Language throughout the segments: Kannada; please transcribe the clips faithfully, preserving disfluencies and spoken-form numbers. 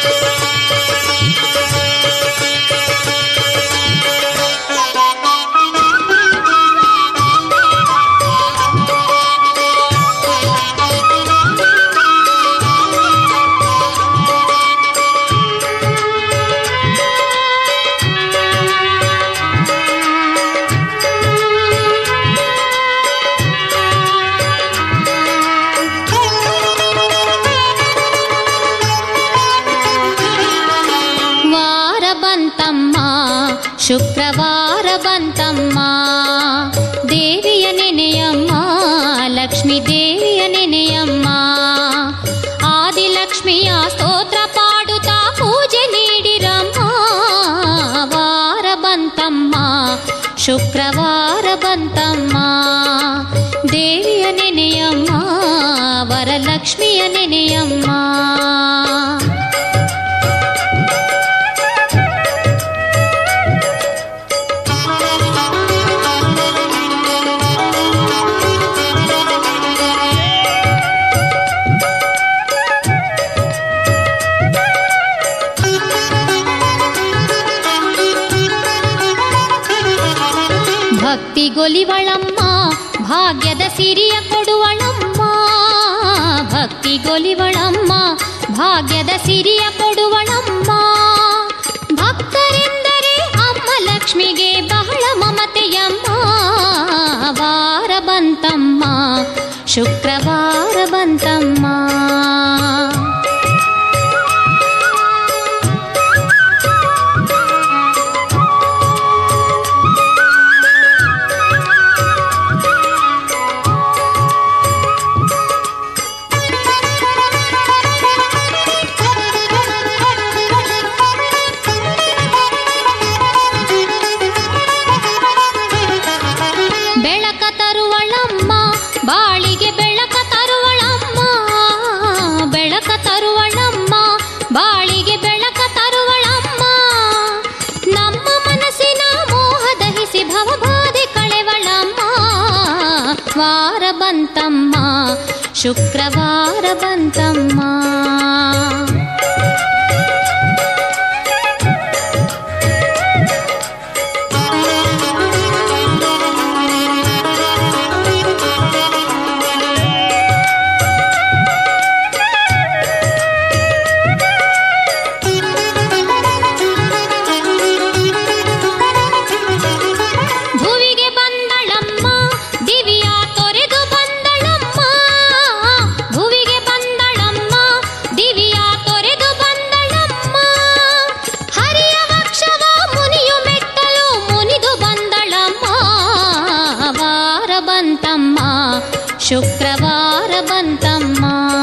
ಶುಕ್ರವಾರ ಬಂತಮ್ಮ, ದೇವಿಯ ನೆನೆಯಮ್ಮ, ಲಕ್ಷ್ಮೀ ದೇವಿಯ ನೆನೆಯಮ್ಮ. ಆದಿಲಕ್ಷ್ಮಿಯ ಸ್ತೋತ್ರ ಪಾಡುತ್ತಾ ಪೂಜೆ ನೀಡಿರಮ್ಮ. ವಾರ ಬಂತಮ್ಮ, ಶುಕ್ರವಾರ ಬಂತಮ್ಮ, ದೇವಿಯ ನೆನೆಯಮ್ಮ, ವರಲಕ್ಷ್ಮಿಯ ನೆನೆಯಮ್ಮ. ಭಕ್ತಿಗೊಲಿವಳಮ್ಮ, ಭಾಗ್ಯದ ಸಿರಿಯ ಕೊಡುವಳಮ್ಮ. ಭಕ್ತಿಗೊಲಿವಳಮ್ಮ, ಭಾಗ್ಯದ ಸಿರಿಯ ಕೊಡುವಳಮ್ಮ. ಭಕ್ತರೆಂದರೆ ಅಮ್ಮ ಲಕ್ಷ್ಮಿಗೆ ಬಹಳ ಮಮತೆಯಮ್ಮ. ವಾರ ಬಂತಮ್ಮ, ಶುಕ್ರವಾರ ಬಂತಮ್ಮ. ಬಾಳಿಗೆ ಬೆಳಕ ತರುವಳಮ್ಮ, ಬೆಳಕ ತರುವಳಮ್ಮ, ಬಾಳಿಗೆ ಬೆಳಕ ತರುವಳಮ್ಮ. ನಮ್ಮ ಮನಸ್ಸಿನ ಮೋಹ ದಹಿಸಿ ಭವಬಾಧೆ ಕಳೆವಳಮ್ಮ. ವಾರ ಬಂತಮ್ಮ, ಶುಕ್ರವಾರ ಬಂತಮ್ಮ. ಶುಕ್ರವಾರ ಬಂತಮ್ಮ.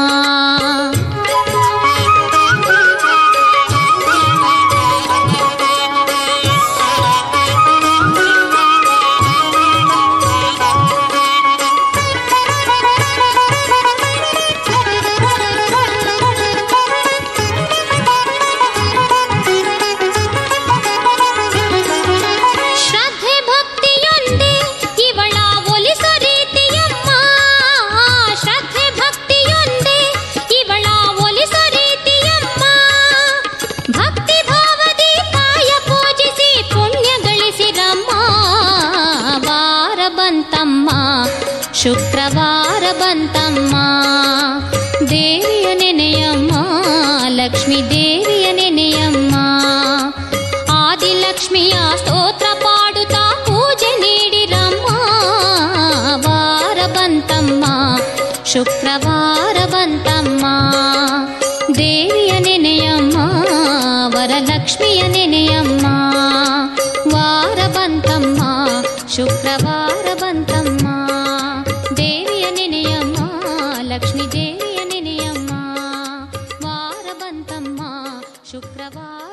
ಶ್ರದ್ಧೆ ಭಕ್ತಿಯೊಂದೇ ಇವಳ ಒಲಿಸೋ ರೀತಿಯಮ್ಮ. ಶ್ರದ್ಧೆ ಭಕ್ತಿಯೊಂದೇ ಇವಳ ಒಲಿಸೋ ರೀತಿಯಮ್ಮ. ಭಕ್ತಿ ಭಾವದಿ ಕಾಯ ಪೂಜಿಸಿ ಪುಣ್ಯ ಗಳಿಸಿರಮ್ಮ. ವಾರ ಬಂತಮ್ಮ, ಶುಕ್ರವಾರ ಬಂತಮ್ಮ, ದೇವಿಯ ನೆನೆಯಮ್ಮ, ಲಕ್ಷ್ಮೀ ದೇವಿಯ ನೆನೆಯಮ್ಮ. ಆದಿಲಕ್ಷ್ಮಿಯ ಸ್ತೋತ್ರ ಪಾಡುತ್ತಾ ಪೂಜೆ ನೀಡಿರಮ್ಮ. ವಾರ ಬಂತಮ್ಮ, ಶುಕ್ರವಾರ ಬಂತಮ್ಮ, ದೇವಿಯ ನೆನೆಯಮ್ಮ, ವರಲಕ್ಷ್ಮಿಯ ನೆನೆಯಮ್ಮ. ವಾರ ಬಂತಮ್ಮ, ಶುಕ್ರವಾರ ಬಂತಮ್ಮ, ದೇವಿಯ ನೆನೆಯಮ್ಮ, ಲಕ್ಷ್ಮೀ ದೇವಿಯ ನೆನೆಯಮ್ಮ. ವಾರ ಬಂತಮ್ಮ, ಶುಕ್ರವಾರ